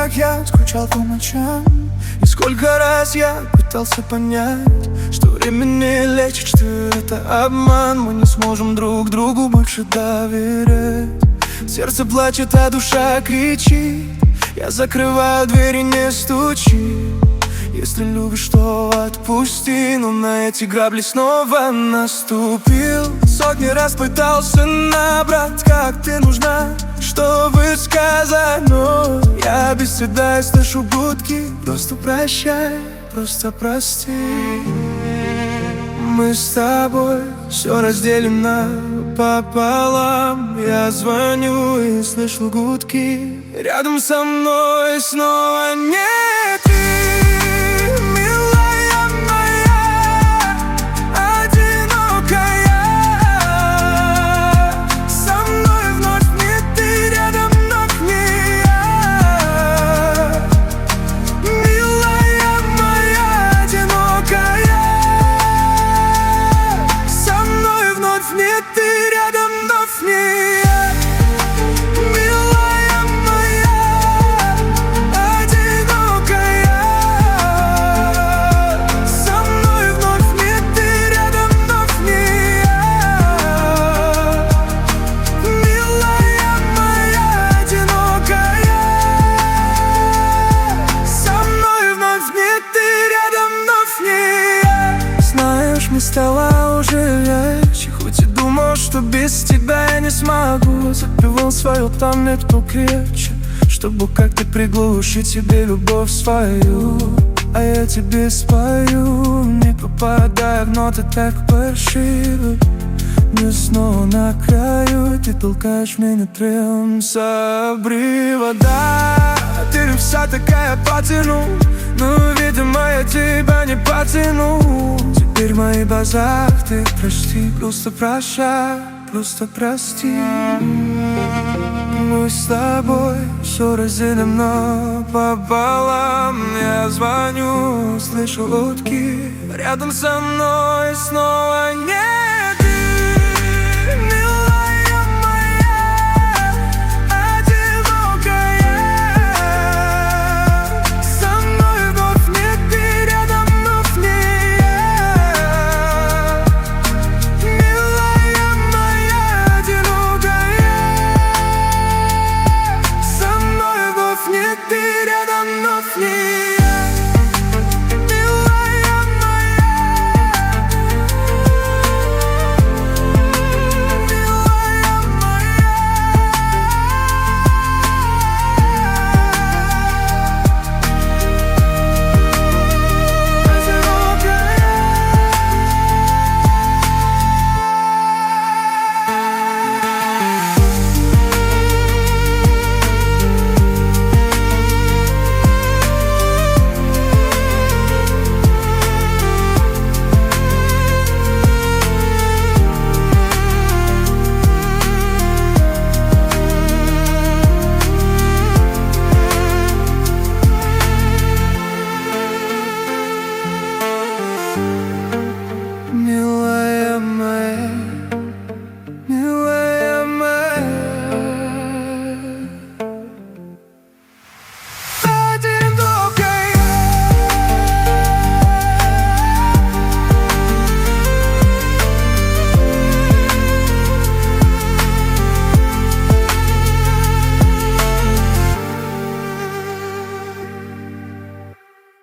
как я скучал по ночам. И сколько раз я пытался понять, что время не лечит, что это обман. Мы не сможем друг другу больше доверять. Сердце плачет, а душа кричит. Я закрываю дверь и не стучи. Если любишь, то отпусти. Но на эти грабли снова наступил. Сотни раз пытался набрать, как ты нужна, чтобы сказать, но я без тебя и слышу гудки. Просто прощай, просто прости. Мы с тобой все разделим пополам. Я звоню и слышу гудки. Рядом со мной снова не ты. Мне стало уже легче, хоть и думал, что без тебя я не смогу. Запивал свое пламя, кто крепче, чтобы как-то приглушить себе любовь свою. А я тебе спою, не попадая в ноты так паршиво. Мне снова на краю, ты толкаешь меня трем с обрыва. Да, ты вся такая потяну, но, видимо, я тебя не потяну. Теперь в моих глазах ты прости, просто прощай, просто прости. Мы с тобой все разделим пополам. Я звоню, слышу утки. Рядом со мной снова нет.